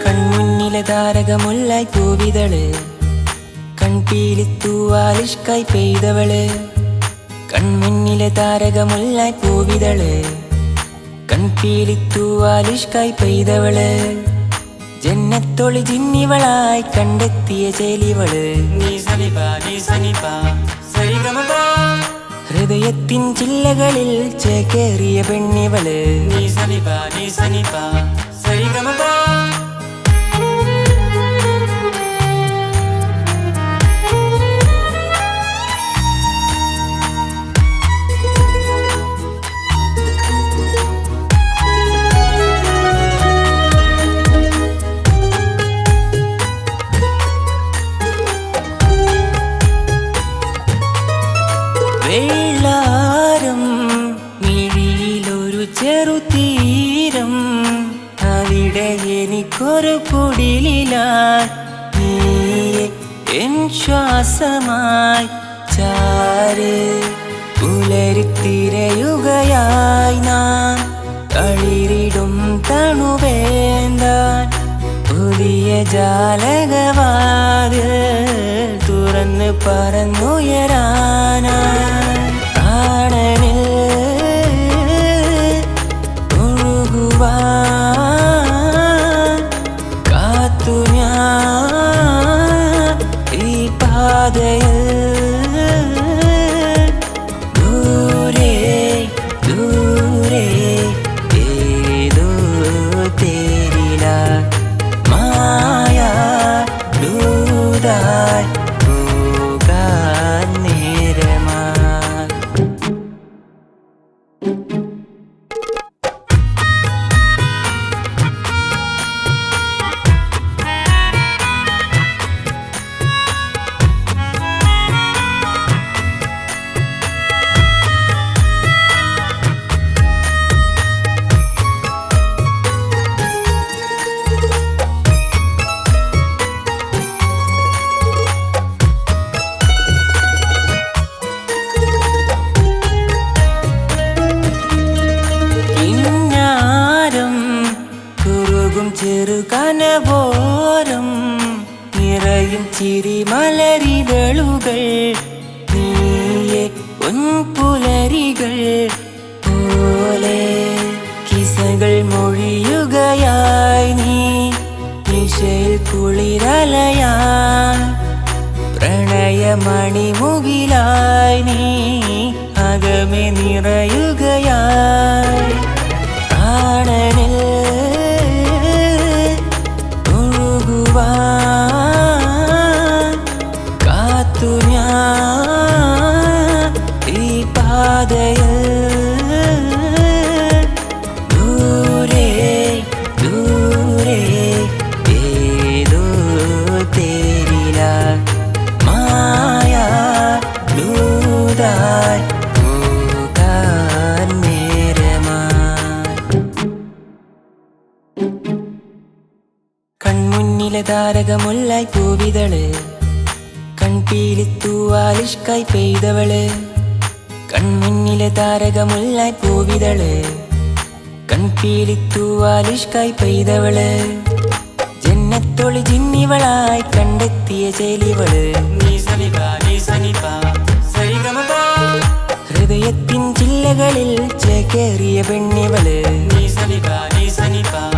കൺമുന്നിലെ താരകമുല്ലായി പൂവിതള്, കൺപീലിത്തൂവാലിഷ്കായി പെയ്തവള്. കൺമുന്നിലെ താരകമുല്ലായി പൂവിതള്, കൺപീലിത്തൂവാലിഷ്കായി പെയ്തവള്. ജന്നത്തൊളി ജിന്നിവളായി കണ്ടെത്തിയ ചേലിവള്. ഹൃദയത്തിൻ ചില്ലകളിൽ ചേക്കേറിയ പെണ്ണിവള്. വെള്ളാരം മിഴിയിലൊരു ചെറുതീരം, അവിടെ എനിക്കൊരു കുടിലിലായി നീയെ എൻ ശ്വാസമായി ചാര്. പുലരിത്തിരയുകയായി നാം തളിരിടും തണുവേന്താൻ. പുതിയ ജാലകവാതിൽ തുറന്ന് പറന്നുയരാനായി ആണനിൽ ഒഴുകുവാൻ കാത്തു ഞാൻ ഈ പാതയിൽ. ദൂരെ ദൂരെ ഏതോ തേരില മായാ ദൂതായി പോകാൻ നേരമായി. ചെറുകനവോരം നിറയും ചിരിമലരിതളുകൾ, നീയെ പൊൻപുലരികൾ പോലെ കിസകൾ മൊഴിയുകയായി നീ നിശയിൽ കുളിരലയായി. പ്രണയമണിമുകിലായി നീ അകമെ നിറയുകയായി. ആണനിൽ കാത്തു ഞാൻ ഈ പാതയിൽ. ദൂരെ ദൂരെ ഏതോ തേരില മായാ ദൂതായി പോകാൻ നേരമായി. കൺമുന്നിലെ താരകമുല്ലായി പൂവിതള്, കൺപീലിത്തൂവാലിഷ്കായി പെയ്തവള്. കൺമുന്നിലെ താരകമുല്ലായി പൂവിതള്, കൺപീലിത്തൂവാലിഷ്കായി പെയ്തവള്. ജന്നത്തൊളി ജിന്നിവളായി കണ്ടെത്തിയ ചേലിവള്. ഹൃദയത്തിൻ ചില്ലകളിൽ ചേക്കേറിയ പെണ്ണിവള്.